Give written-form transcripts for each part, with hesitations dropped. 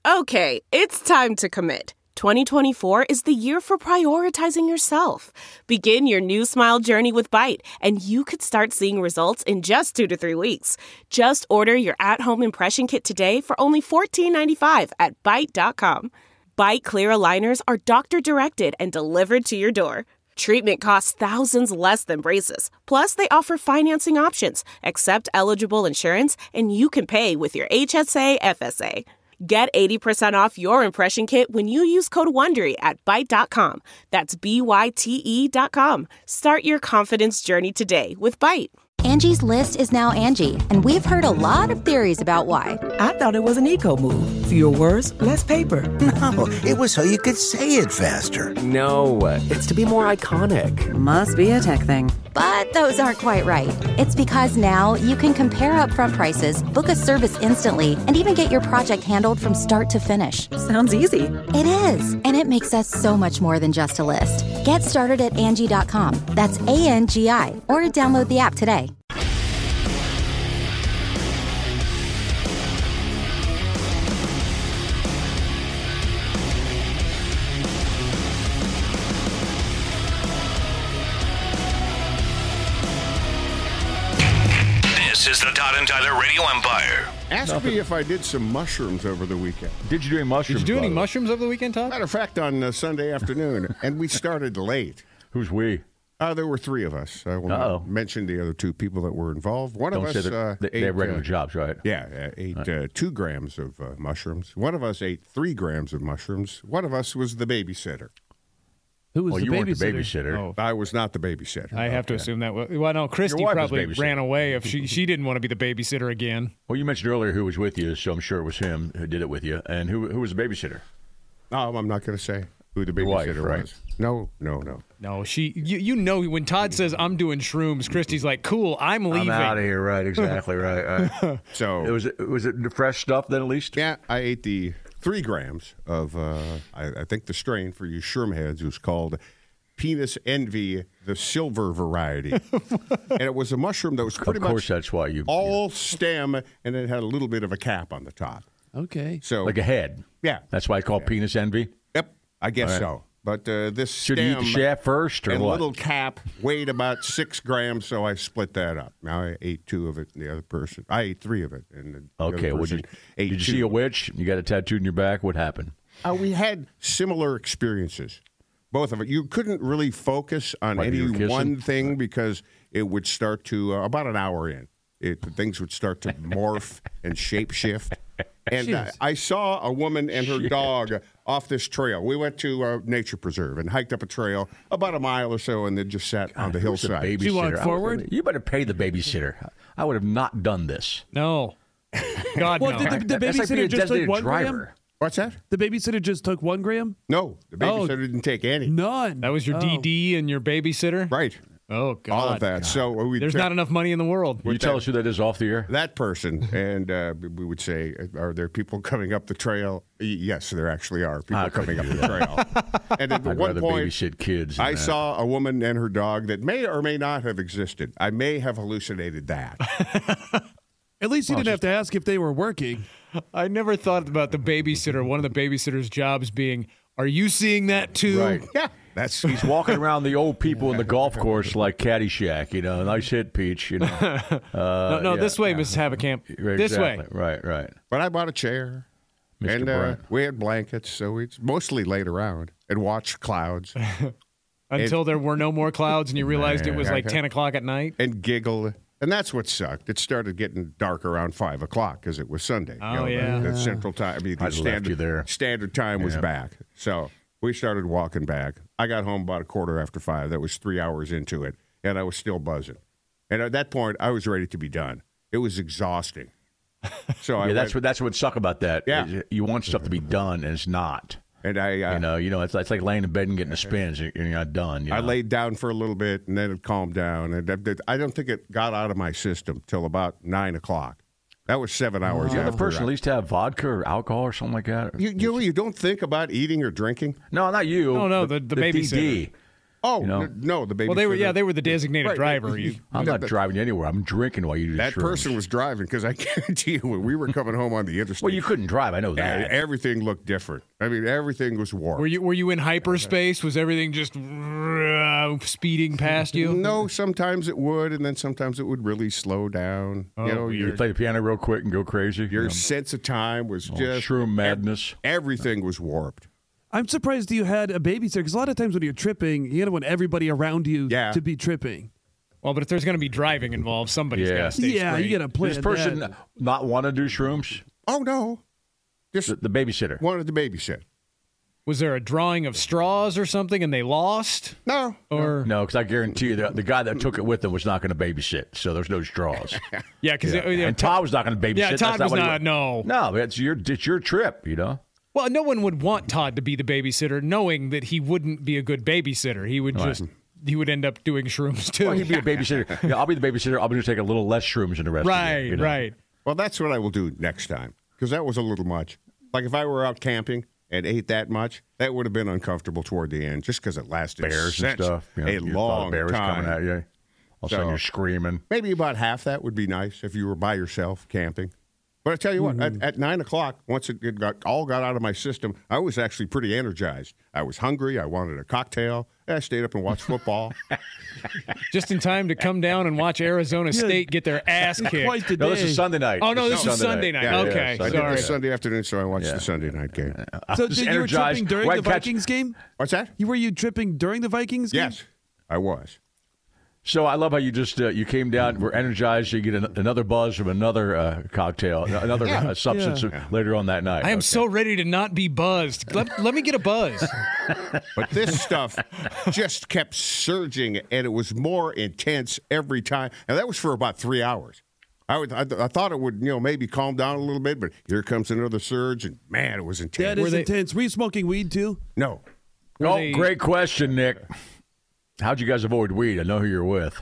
Okay, it's time to commit. 2024 is the year for prioritizing yourself. Begin your new smile journey with Byte, and you could start seeing results in just 2 to 3 weeks. Just order your at-home impression kit today for only $14.95 at Byte.com. Byte Clear aligners are doctor-directed and delivered to your door. Treatment costs thousands less than braces. Plus, they offer financing options, accept eligible insurance, and you can pay with your HSA, FSA. Get 80% off your impression kit when you use code WONDERY at Byte.com. That's BYTE.com. Start your confidence journey today with Byte. Angie's List is now Angie, and we've heard a lot of theories about why. I thought it was an eco move. Fewer words, less paper. No, it was so you could say it faster. No, it's to be more iconic. Must be a tech thing. But those aren't quite right. It's because now you can compare upfront prices, book a service instantly, and even get your project handled from start to finish. Sounds easy. It is, and it makes us so much more than just a list. Get started at Angie.com. That's ANGI, or download the app today. This is the Todd and Tyler Radio Empire. Ask me if I did some mushrooms over the weekend. Did you do any mushrooms? Did you do any mushrooms over the weekend, Todd? Matter of fact, on Sunday afternoon, and we started late. Who's we? There were 3 of us. I will not mention the other 2 people that were involved. One of us they have regular jobs, right? Yeah, ate 2 grams of mushrooms. One of us ate 3 grams of mushrooms. One of us was the babysitter. Who was the you babysitter? weren't the babysitter. Oh. I was not the babysitter. I have to assume that. Well, no, Christy probably ran away if she didn't want to be the babysitter again. Well, you mentioned earlier who was with you, so I'm sure it was him who did it with you. And who was the babysitter? No, I'm not going to say who the babysitter was. No. No, you know when Todd says I'm doing shrooms, Christy's like, cool, I'm leaving. I'm out of here, right? Exactly, right. So was it fresh stuff then at least? Yeah, I ate the 3 grams of, I think the strain for you shroom heads was called Penis Envy, the silver variety. And it was a mushroom that was pretty much, of course, that's why all stem, and it had a little bit of a cap on the top. Okay. So like a head. Yeah. That's why it's called Penis Envy? Yep, I guess so. But this Should stem you eat the shaft first or and what? little cap weighed about 6 grams, so I split that up. Now I ate 2 of it, and the other person, I ate 3 of it. And the okay, other well, person did you 2. see a witch? You got a tattoo in your back? What happened? We had similar experiences, both of it. You couldn't really focus on Like you were any kissing? one thing because it would start to, about an hour in, things would start to morph and shape shift. And I saw a woman and her dog off this trail. We went to a nature preserve and hiked up a trail about a mile or so and then just sat on the hillside. She walked forward? You better pay the babysitter. I would have not done this. No. God, well, no. did the That's like being babysitter a just take designated 1 gram? driver. What's that? The babysitter just took 1 gram? No, the babysitter didn't take any. None. That was your DD and your babysitter? Right. Oh, God. All of that. God. So there's not enough money in the world. Will you tell us who that is off the air? That person, and we would say, are there people coming up the trail? Yes, there actually are people coming up the trail. And at I'd one rather point, babysit kids. I saw a woman and her dog that may or may not have existed. I may have hallucinated that. At least you didn't have to ask if they were working. I never thought about the babysitter. One of the babysitter's jobs being, are you seeing that too? Right. Yeah. He's walking around the old people in the golf course like Caddyshack, nice hit, Peach, No, this way, Mrs. Haverkamp. Exactly. This way. Right. But I bought a chair, Mr. and Brett. we had blankets, so we mostly laid around and watched clouds. Until there were no more clouds and you realized it was like 10 o'clock at night? And giggled. And that's what sucked. It started getting dark around 5 o'clock because it was Sunday. Oh, The central time. I mean, the standard time was back. So we started walking back. I got home about 5:15. That was 3 hours into it, and I was still buzzing. And at that point, I was ready to be done. It was exhausting. So that's what would suck about that. Yeah. You want stuff to be done, and it's not. And it's like laying in bed and getting a spin. So you're not done. I laid down for a little bit, and then it calmed down. And I don't think it got out of my system till about 9 o'clock. That was 7 hours. The other after person at least have vodka or alcohol or something like that. You don't think about eating or drinking? No, not you. No, the babysitter. DD. Oh, you know? no, the babysitter. Well, they were the designated driver. I'm not driving anywhere. I'm drinking while you do that shrooms. person was driving because I guarantee you when we were coming home on the interstate. Well, you couldn't drive. I know that. Everything looked different. I mean, everything was warped. Were you in hyperspace? Was everything just speeding past you? No, sometimes it would, and then sometimes it would really slow down. You play the piano real quick and go crazy. Your sense of time was just shroom madness. Everything was warped. I'm surprised you had a babysitter because a lot of times when you're tripping, you don't want everybody around you to be tripping. Well, but if there's going to be driving involved, somebody's got to stay straight. You got to play. Does this person not want to do shrooms? Oh, no. Just the babysitter. Wanted to babysit. Was there a drawing of straws or something and they lost? No. Or no, because I guarantee you the guy that took it with him was not going to babysit, so there's no straws. Yeah, because and Todd was not going to babysit. Yeah, Todd was not. No, it's your trip, you know. Well, no one would want Todd to be the babysitter, knowing that he wouldn't be a good babysitter. He would he would end up doing shrooms too. Well, he'd be a babysitter. Yeah, I'll be the babysitter. I'll just take a little less shrooms than the rest. Right, of you know? right. Well, that's what I will do next time because that was a little much. Like if I were out camping and ate that much, that would have been uncomfortable toward the end, just because it lasted bears and stuff. A long bears time. Coming at you. All of a sudden you're screaming. Maybe about half that would be nice if you were by yourself camping. But I tell you what, at 9 o'clock, once it got out of my system, I was actually pretty energized. I was hungry. I wanted a cocktail. I stayed up and watched football. Just in time to come down and watch Arizona State get their ass kicked. Quite the day. No, this is Sunday night. Oh, no, this is Sunday night. Yeah, okay, so I sorry. did this Sunday afternoon, so I watched the Sunday night game. So you were tripping during the Vikings game? What's that? Were you tripping during the Vikings game? Yes, I was. So I love how you just you came down, were energized, you get another buzz from another cocktail, another substance later on that night. I am so ready to not be buzzed. Let me get a buzz. But this stuff just kept surging, and it was more intense every time. And that was for about 3 hours. I thought it would maybe calm down a little bit, but here comes another surge, and man, it was intense. That is intense. Were you smoking weed too? No. Great question, Nick. How'd you guys avoid weed? I know who you're with.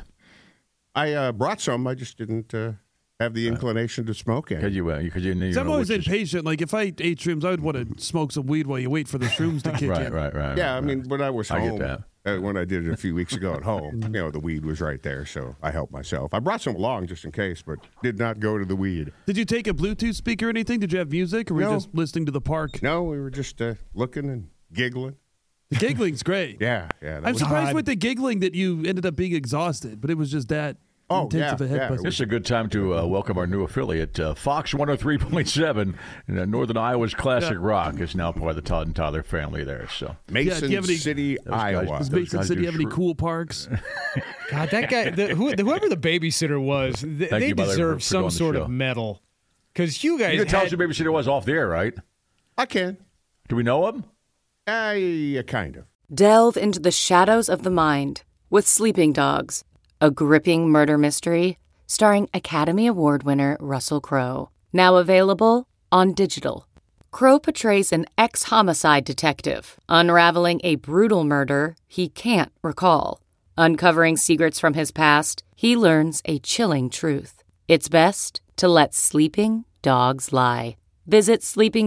I brought some. I just didn't have the inclination to smoke it. I'm always impatient. Like if I ate shrooms, I would want to smoke some weed while you wait for the shrooms to kick in. Right. Yeah, I mean, when I was home, I get that. When I did it a few weeks ago at home, the weed was right there, so I helped myself. I brought some along just in case, but did not go to the weed. Did you take a Bluetooth speaker or anything? Did you have music, or were you just listening to the park? No, we were just looking and giggling. The giggling's great. Yeah. I'm surprised with the giggling that you ended up being exhausted, but it was just that intense of a head buzz. This is a good time to welcome our new affiliate, Fox 103.7, Northern Iowa's classic rock is now part of the Todd and Tyler family there. So Mason City, Iowa. Does Mason City have any cool parks? God, that guy, whoever the babysitter was, they deserve some sort of medal. Because you guys, you can tell us who the babysitter was off the air, right? I can. Do we know him? Kind of. Delve into the shadows of the mind with Sleeping Dogs, a gripping murder mystery starring Academy Award winner Russell Crowe. Now available on digital. Crowe portrays an ex-homicide detective unraveling a brutal murder he can't recall. Uncovering secrets from his past, he learns a chilling truth. It's best to let sleeping dogs lie. Visit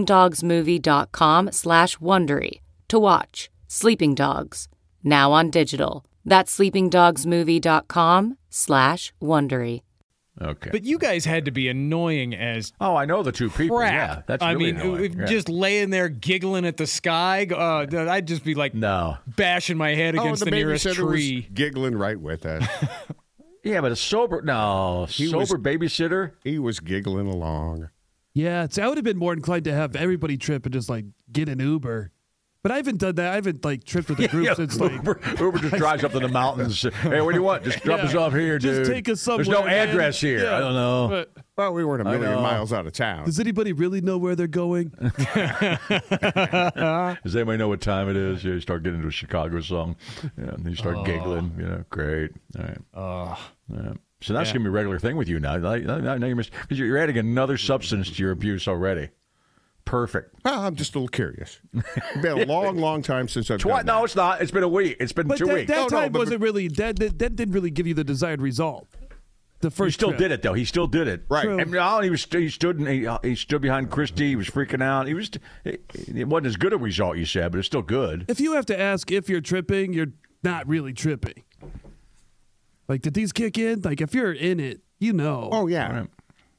sleepingdogsmovie.com/Wondery to watch Sleeping Dogs, now on digital. That's sleepingdogsmovie.com/Wondery. Okay. But you guys had to be annoying as I know the two people. crap. Yeah, that's really annoying. Just laying there giggling at the sky. I'd just be like bashing my head against the nearest tree. Was giggling right with us. Yeah, but sober babysitter. He was giggling along. Yeah, I would have been more inclined to have everybody trip and just get an Uber. But I haven't done that. I haven't tripped with a group since Uber just drives up to the mountains. Hey, what do you want? Just drop us off here, dude. Just take us somewhere. There's no address here. Yeah. I don't know. Well, we weren't a million miles out of town. Does anybody really know where they're going? Does anybody know what time it is? You start getting into a Chicago song. And you start giggling. Great. All right. So that's going to be a regular thing with you now. Now because you're adding another substance to your abuse already. Perfect. Well, I'm just a little curious. It's been a long, long time since I've done that. No, it's not. It's been a week. It's been 2 weeks. That time wasn't really that didn't really give you the desired result. The first he still trip. did it though. He still did it. Right. True. And he stood behind Christy. He was freaking out. It wasn't as good a result, you said, but it's still good. If you have to ask if you're tripping, you're not really tripping. Like, did these kick in? Like, if you're in it, you know. Oh, yeah. Right.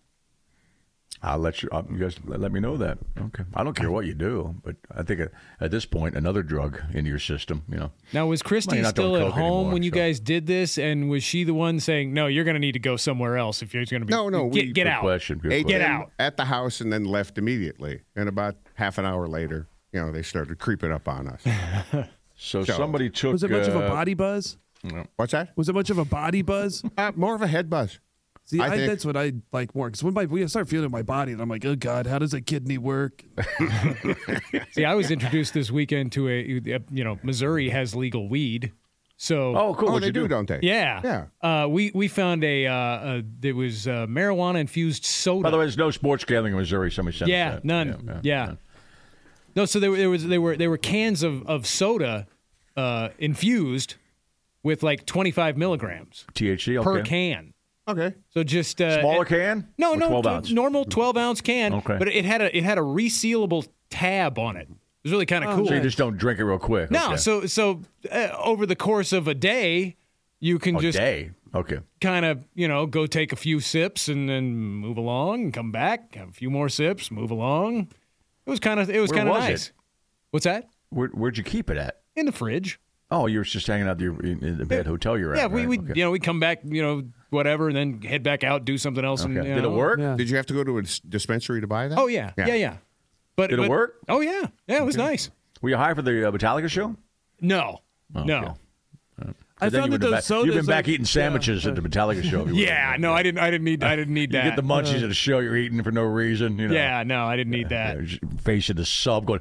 I'll let you guys let me know that. Okay. I don't care what you do, but I think at this point, another drug into your system, you know. Now, was Christy still at home when you guys did this? And was she the one saying, no, you're going to need to go somewhere else if you're going to be. No. Get out. Get out. At the house and then left immediately. And about half an hour later, you know, they started creeping up on us. So somebody took. Was it much of a body buzz? What's that? Was it much of a body buzz? More of a head buzz. See, that's what I like more. Because when I start feeling my body, and I'm like, oh, God, how does a kidney work? See, I was introduced this weekend to Missouri has legal weed. So, oh, cool. They do, don't they? Yeah. We found there was marijuana-infused soda. By the way, there's no sports gambling in Missouri. Somebody said that. None. Yeah. No, so there were cans of soda infused with like 25 milligrams THC per can. Okay. So just smaller can? No, 12 ounce? Normal 12-ounce can. Okay. But it had a resealable tab on it. It was really kind of cool. So you just don't drink it real quick. No. Okay. So over the course of a day, you can kind of go take a few sips and then move along and come back, have a few more sips, move along. It was kind of nice. What's that? Where'd you keep it at? In the fridge. Oh, you were just hanging out in the bed hotel you're at. Yeah, right? we come back, whatever, and then head back out, do something else. Okay. And, Did it work? Yeah. Did you have to go to a dispensary to buy that? Oh yeah. But did it work? Oh yeah, it was nice. Were you high for the Metallica show? No, okay. no. I found that those sodas. You've been back eating sandwiches at the Metallica show. No, I didn't need that. You get the munchies at a show you're eating for no reason. You know. Yeah, no, I didn't need that. Facing the sub going.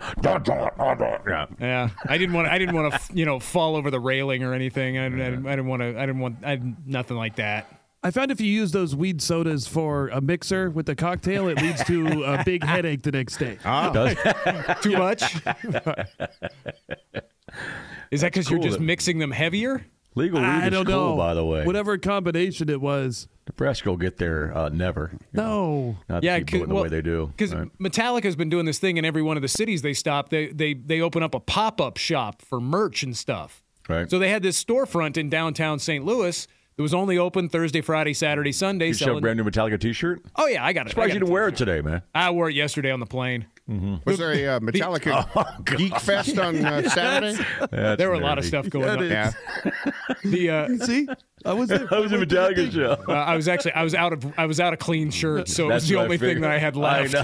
Yeah, I didn't want to fall over the railing or anything. I had nothing like that. I found if you use those weed sodas for a mixer with the cocktail, it leads to a big headache the next day. Oh. Does? Too much? Is that because you're just mixing them heavier? Legal weed is cool, by the way. Whatever combination it was. Nebraska will get there never. No. Not to keep doing the way they do. Because Metallica's been doing this thing in every one of the cities they stop. They open up a pop-up shop for merch and stuff. Right. So they had this storefront in downtown St. Louis that was only open Thursday, Friday, Saturday, Sunday. You sell a brand new Metallica T-shirt? Oh, yeah, I got it. Surprised you didn't wear it today, man. I wore it yesterday on the plane. Mm-hmm. Was there a Metallica Geek Fest on Saturday? There were a lot of stuff going on. Yeah. See, I was a Metallica show. I was out of clean shirts, so it was the only thing that I had left.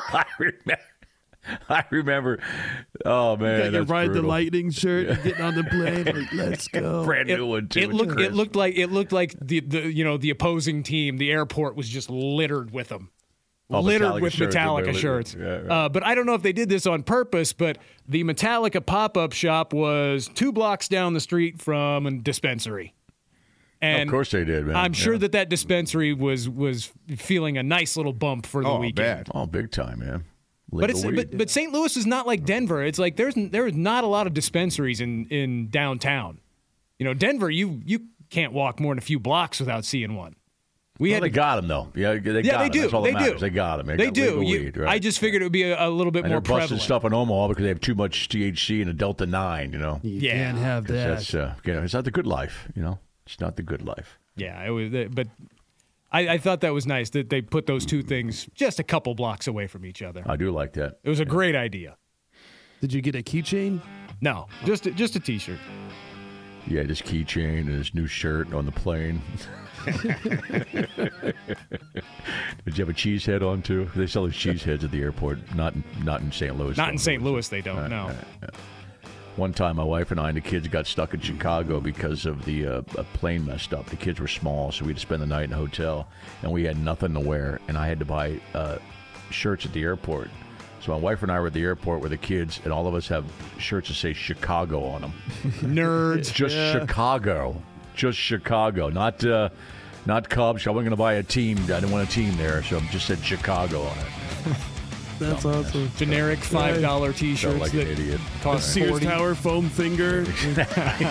I remember. Oh man, you ride the Lightning shirt, and getting on the plane. Like, let's go. Brand new one too. It looked like the opposing team. The airport was just littered with them. Littered with Metallica shirts. Yeah. But I don't know if they did this on purpose, but the Metallica pop-up shop was 2 blocks down the street from a dispensary. And of course they did, man. I'm sure that dispensary was feeling a nice little bump for the weekend. Oh, big time, man. But St. Louis is not like Denver. It's like there is not a lot of dispensaries in downtown. Denver, you can't walk more than a few blocks without seeing one. They got them though. Yeah, they do. That's all that matters. They got them. They do. Weed, right? I just figured it would be a little bit more prevalent. They're busting stuff in Omaha because they have too much THC and a Delta 9. You can't have that. That's it's not the good life. It's not the good life. Yeah, it was. But I thought that was nice that they put those two things just a couple blocks away from each other. I do like that. It was a great idea. Did you get a keychain? No, just a T-shirt. Yeah, this keychain and his new shirt on the plane. Did you have a cheese head on too? They sell those cheese heads at the airport. Not in St. Louis. Not in St. Louis, they don't. No. One time, my wife and I and the kids got stuck in Chicago because of the plane messed up. The kids were small, so we had to spend the night in a hotel, and we had nothing to wear. And I had to buy shirts at the airport. So my wife and I were at the airport with the kids, and all of us have shirts that say Chicago on them. Nerds. Just Chicago. Just Chicago. Not Cubs. I wasn't going to buy a team. I didn't want a team there, so I just said Chicago on it. That's awesome. Generic $5 T-shirts like an idiot. Cost Sears Tower foam finger. Exactly.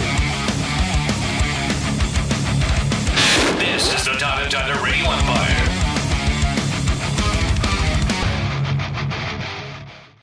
This is the Todd and Tyler Radio Empire.